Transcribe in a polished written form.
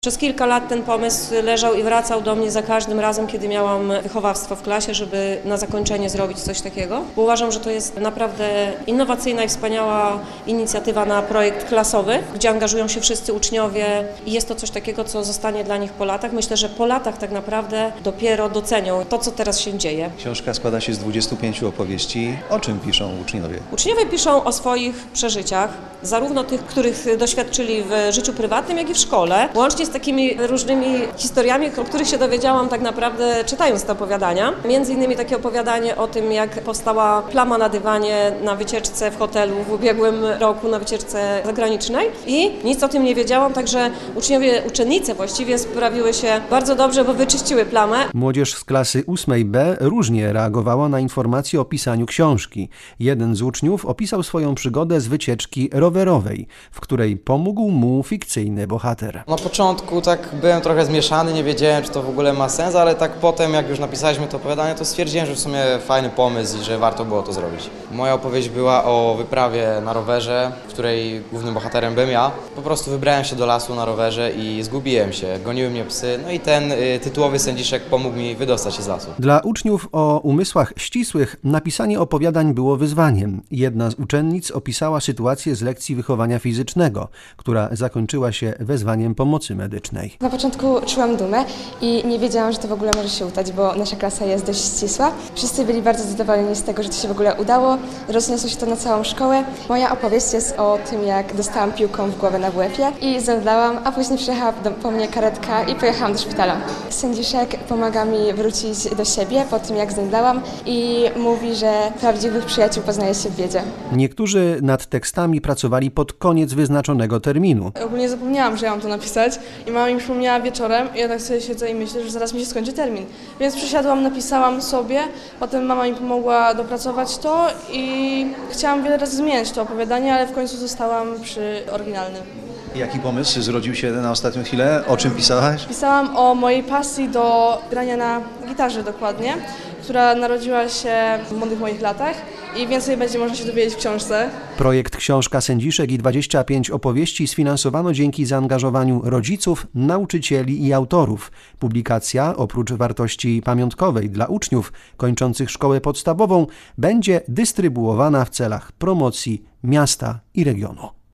Przez kilka lat ten pomysł leżał i wracał do mnie za każdym razem, kiedy miałam wychowawstwo w klasie, żeby na zakończenie zrobić coś takiego. Bo uważam, że to jest naprawdę innowacyjna i wspaniała inicjatywa na projekt klasowy, gdzie angażują się wszyscy uczniowie i jest to coś takiego, co zostanie dla nich po latach. Myślę, że po latach tak naprawdę dopiero docenią to, co teraz się dzieje. Książka składa się z 25 opowieści. O czym piszą uczniowie? Uczniowie piszą o swoich przeżyciach, zarówno tych, których doświadczyli w życiu prywatnym, jak i w szkole, łącznie z takimi różnymi historiami, o których się dowiedziałam tak naprawdę czytając te opowiadania. Między innymi takie opowiadanie o tym, jak powstała plama na dywanie na wycieczce w hotelu w ubiegłym roku, na wycieczce zagranicznej i nic o tym nie wiedziałam, także uczennice właściwie sprawiły się bardzo dobrze, bo wyczyściły plamę. Młodzież z klasy 8B różnie reagowała na informacje o pisaniu książki. Jeden z uczniów opisał swoją przygodę z wycieczki rowerowej, w której pomógł mu fikcyjny bohater. Na początku tak byłem trochę zmieszany, nie wiedziałem, czy to w ogóle ma sens, ale tak potem, jak już napisaliśmy to opowiadanie, to stwierdziłem, że w sumie fajny pomysł i że warto było to zrobić. Moja opowieść była o wyprawie na rowerze, w której głównym bohaterem byłem ja. Po prostu wybrałem się do lasu na rowerze i zgubiłem się, goniły mnie psy, no i ten tytułowy sędziszek pomógł mi wydostać się z lasu. Dla uczniów o umysłach ścisłych napisanie opowiadań było wyzwaniem. Jedna z uczennic opisała sytuację z lekcji wychowania fizycznego, która zakończyła się wezwaniem pomocy medycznej. Na początku czułam dumę i nie wiedziałam, że to w ogóle może się udać, bo nasza klasa jest dość ścisła. Wszyscy byli bardzo zadowoleni z tego, że to się w ogóle udało. Rozniosło się to na całą szkołę. Moja opowieść jest o tym, jak dostałam piłką w głowę na WF-ie i zemdlałam, a później przyjechała po mnie karetka i pojechałam do szpitala. Sędziszek pomaga mi wrócić do siebie po tym, jak zemdlałam i mówi, że prawdziwych przyjaciół poznaje się w biedzie. Niektórzy nad tekstami pracowali pod koniec wyznaczonego terminu. Ogólnie zapomniałam, że ja mam to napisać i mama mi przypomniała wieczorem i ja tak sobie siedzę i myślę, że zaraz mi się skończy termin. Więc przysiadłam, napisałam sobie, potem mama mi pomogła dopracować to i chciałam wiele razy zmieniać to opowiadanie, ale w końcu zostałam przy oryginalnym. Jaki pomysł zrodził się na ostatnią chwilę? O czym pisałaś? Pisałam o mojej pasji do grania na gitarze dokładnie, która narodziła się w młodych moich latach i więcej będzie można się dowiedzieć w książce. Projekt Książka Sędziszek i 25 opowieści sfinansowano dzięki zaangażowaniu rodziców, nauczycieli i autorów. Publikacja, oprócz wartości pamiątkowej dla uczniów kończących szkołę podstawową, będzie dystrybuowana w celach promocji miasta i regionu.